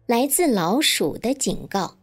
来自老鼠的警告。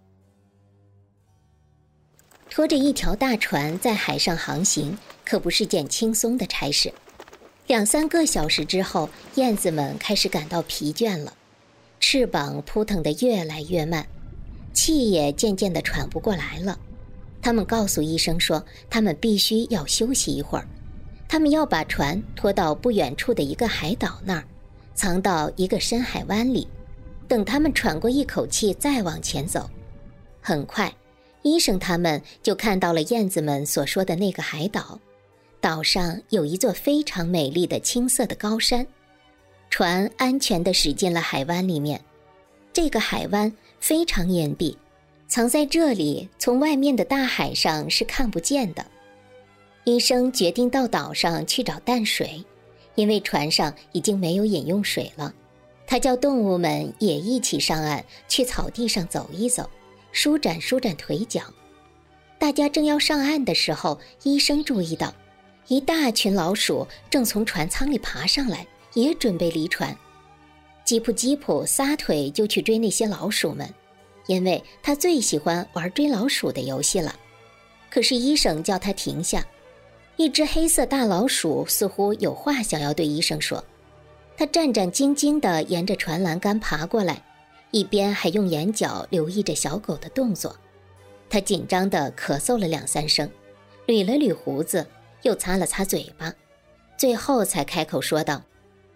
拖着一条大船在海上航行，可不是件轻松的差事。2-3个小时之后，燕子们开始感到疲倦了，翅膀扑腾得越来越慢，气也渐渐地喘不过来了。他们告诉医生说，他们必须要休息一会儿，他们要把船拖到不远处的一个海岛那儿，藏到一个深海湾里，等他们喘过一口气再往前走。很快，医生他们就看到了燕子们所说的那个海岛，岛上有一座非常美丽的青色的高山。船安全地驶进了海湾里面，这个海湾非常隐蔽，藏在这里，从外面的大海上是看不见的。医生决定到岛上去找淡水，因为船上已经没有饮用水了。他叫动物们也一起上岸，去草地上走一走，舒展腿脚。大家正要上岸的时候，医生注意到一大群老鼠正从船舱里爬上来，也准备离船。吉普撒腿就去追那些老鼠们，因为他最喜欢玩追老鼠的游戏了。可是医生叫他停下。一只黑色大老鼠似乎有话想要对医生说，他战战兢兢地沿着船栏杆爬过来，一边还用眼角留意着小狗的动作。他紧张地咳嗽了2-3声，捋了捋胡子，又擦了擦嘴巴，最后才开口说道：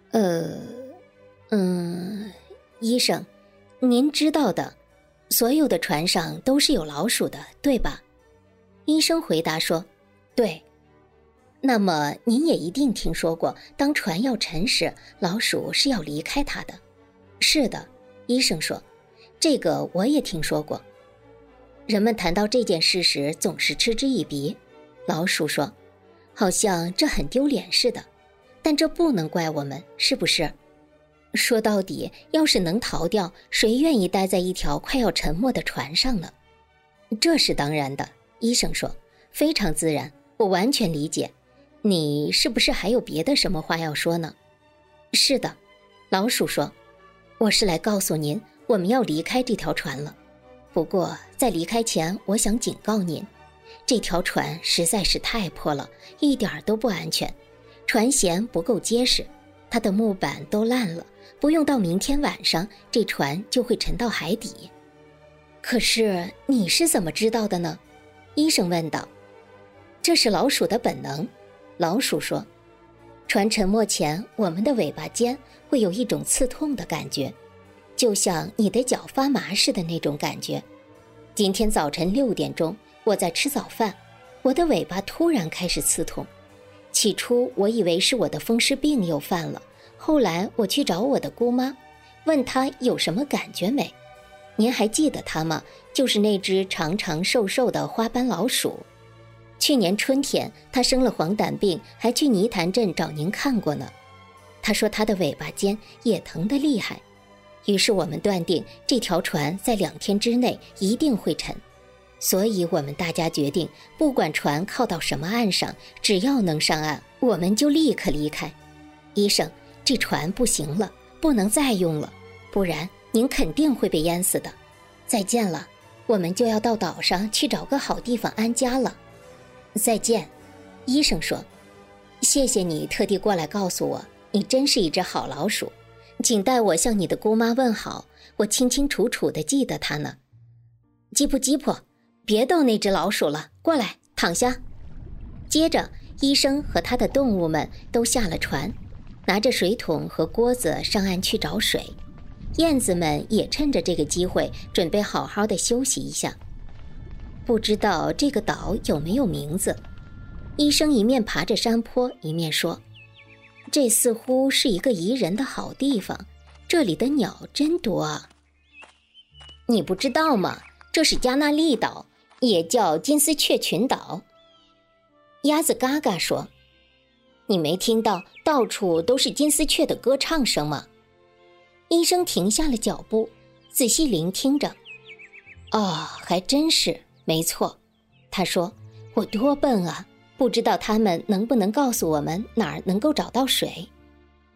医生，您知道的，所有的船上都是有老鼠的，对吧？医生回答说：对。那么您也一定听说过，当船要沉时，老鼠是要离开它的。是的，医生说，这个我也听说过。人们谈到这件事时总是嗤之以鼻。老鼠说，好像这很丢脸似的，但这不能怪我们，是不是？说到底，要是能逃掉，谁愿意待在一条快要沉没的船上呢？这是当然的，医生说，非常自然，我完全理解。你是不是还有别的什么话要说呢？是的，老鼠说，我是来告诉您，我们要离开这条船了。不过在离开前，我想警告您，这条船实在是太破了，一点都不安全，船舷不够结实，它的木板都烂了，不用到明天晚上，这船就会沉到海底。可是你是怎么知道的呢？医生问道。这是老鼠的本能。老鼠说，船沉没前，我们的尾巴尖会有一种刺痛的感觉，就像你的脚发麻似的那种感觉。今天早晨6点钟，我在吃早饭，我的尾巴突然开始刺痛。起初我以为是我的风湿病又犯了，后来我去找我的姑妈，问她有什么感觉没。您还记得她吗？就是那只长长瘦瘦的花斑老鼠。去年春天，他生了黄疸病，还去泥潭镇找您看过呢。他说他的尾巴尖也疼得厉害。于是我们断定这条船在2天之内一定会沉，所以我们大家决定，不管船靠到什么岸上，只要能上岸，我们就立刻离开。医生，这船不行了，不能再用了，不然您肯定会被淹死的。再见了，我们就要到岛上去找个好地方安家了。再见，医生说，谢谢你特地过来告诉我，你真是一只好老鼠，请代我向你的姑妈问好，我清清楚楚地记得她呢。吉普，别逗那只老鼠了，过来，躺下。接着，医生和他的动物们都下了船，拿着水桶和锅子上岸去找水。燕子们也趁着这个机会，准备好好的休息一下。不知道这个岛有没有名字？医生一面爬着山坡，一面说，这似乎是一个宜人的好地方，这里的鸟真多啊。你不知道吗？这是加那利岛，也叫金丝雀群岛。鸭子嘎嘎说，你没听到到处都是金丝雀的歌唱声吗？医生停下了脚步，仔细聆听着。还真是，没错。他说，我多笨啊，不知道他们能不能告诉我们哪儿能够找到水。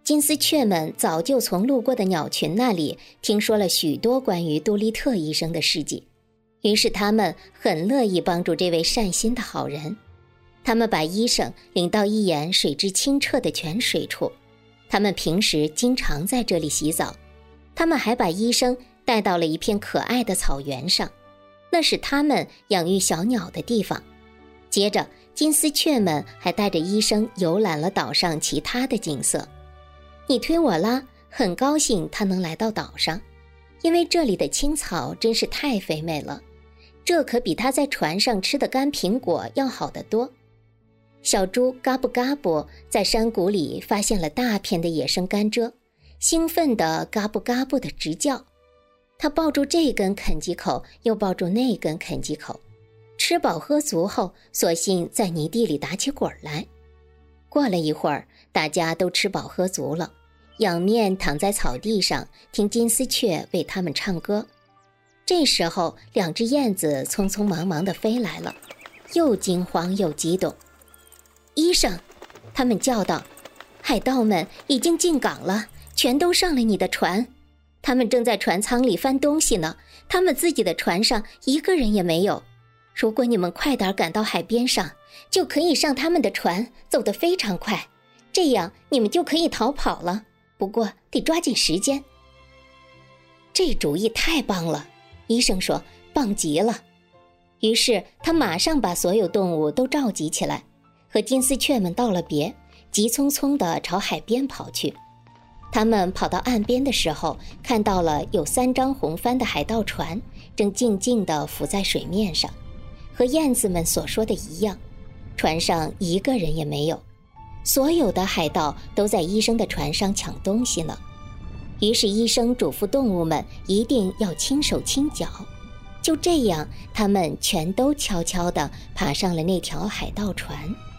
金丝雀们早就从路过的鸟群那里听说了许多关于杜丽特医生的事迹，于是他们很乐意帮助这位善心的好人。他们把医生领到一眼水质清澈的泉水处，他们平时经常在这里洗澡。他们还把医生带到了一片可爱的草原上，那是他们养育小鸟的地方。接着，金丝雀们还带着医生游览了岛上其他的景色。你推我拉，很高兴他能来到岛上，因为这里的青草真是太肥美了，这可比他在船上吃的干苹果要好得多。小猪嘎布嘎布在山谷里发现了大片的野生甘蔗，兴奋地嘎布嘎布地直叫。他抱住这根啃几口，又抱住那根啃几口，吃饱喝足后，索性在泥地里打起滚来。过了一会儿，大家都吃饱喝足了，仰面躺在草地上，听金丝雀为他们唱歌。这时候，2只燕子匆匆忙忙地飞来了，又惊慌又激动。医生，他们叫道，海盗们已经进港了，全都上了你的船。他们正在船舱里翻东西呢，他们自己的船上一个人也没有。如果你们快点赶到海边上，就可以上他们的船，走得非常快，这样你们就可以逃跑了。不过得抓紧时间。这主意太棒了，医生说，棒极了。于是他马上把所有动物都召集起来，和金丝雀们道了别，急匆匆地朝海边跑去。他们跑到岸边的时候，看到了有3张红帆的海盗船正静静地浮在水面上，和燕子们所说的一样，船上一个人也没有，所有的海盗都在医生的船上抢东西呢。于是医生嘱咐动物们一定要轻手轻脚。就这样，他们全都悄悄地爬上了那条海盗船。